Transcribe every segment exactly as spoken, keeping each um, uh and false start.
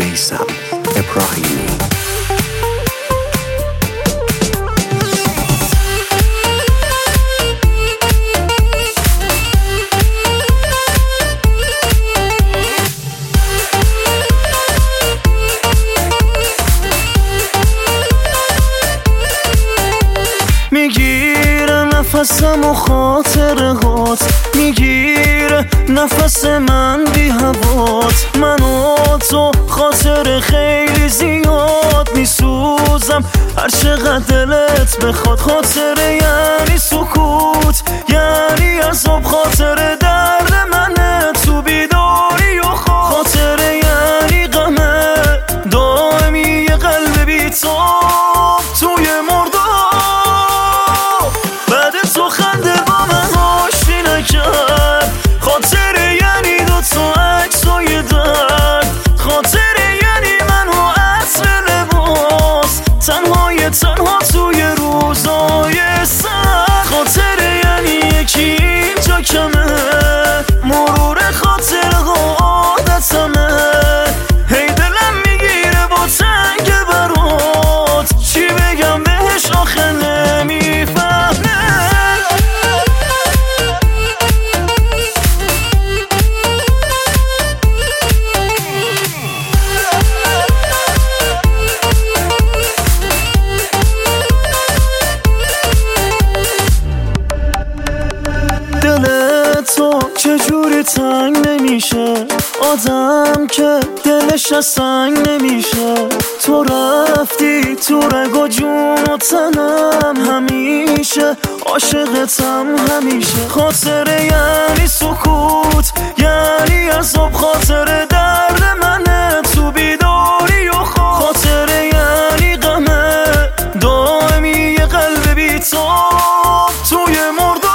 میثم ابراهیمی. میگیره نفسم و خاطرهات، میگیره نفس من بی هوات. من و تو خاطر خیلی زیاد میسوزم هر چقدر دلت بخواد. خاطر یعنی سکوت، یعنی عذاب، خاطر درد منه تو بیداری و خواب. خاطر یعنی غمه دائمی یه قلب بی‌تاب توی مرداب. بعد تو خنده با من آشتی نکرد. خاطر یعنی دوتا عکسای درد. خاطر یعنی من و عطر لباس، تنهای تنها توی روزای سرد. خاطر یعنی یکی اینجا کمه، مرور خاطر عادتمه. هی دلم میگیره با تنگ برات، چی بگم بهش آخه نمیفهمه. دل تو چجوری تنگ نمیشه، آدم که دلش از سنگ نمیشه. تو رفتی تو رگ و جون و تنم، همیشه عاشقتم همیشه. خاطر یعنی سکوت، یعنی عذاب، خاطر درد منه تو بیداری و خواب. خاطر یعنی غمه دائمی یه قلب بی‌تاب توی مرداب.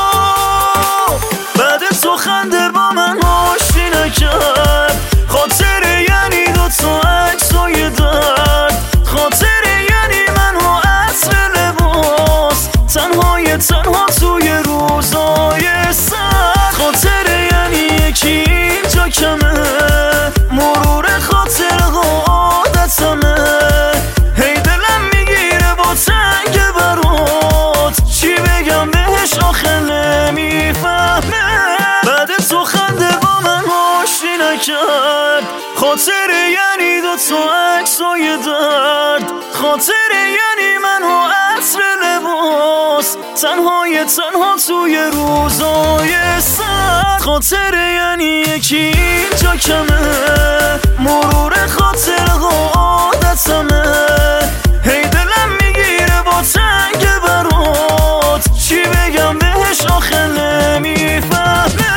بعد تو خنده با من آشتی نکرد. خاطر یعنی دوتا عکسای درد. خاطر یعنی من و عطر لباس، تنهای تنها توی روزای سرد. خاطر یعنی یکی اینجا کمه، مرور خاطر عادتمه. هی دلم میگیره با تنگ برات، چی بگم بهش آخه نمیفهمه. بعد تو خنده با من آشتی نکرد. خاطر یعنی دوتا عکسای درد. خاطر یعنی من و عطر لباس، تنهای تنها توی روزای سرد. خاطر یعنی یکی اینجا کمه، مرور خاطر عادتمه. هی دلم میگیره با تنگ برات، چی بگم بهش آخه نمیفهمه.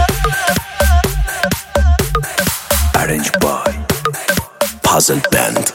Arranged by Puzzle Band.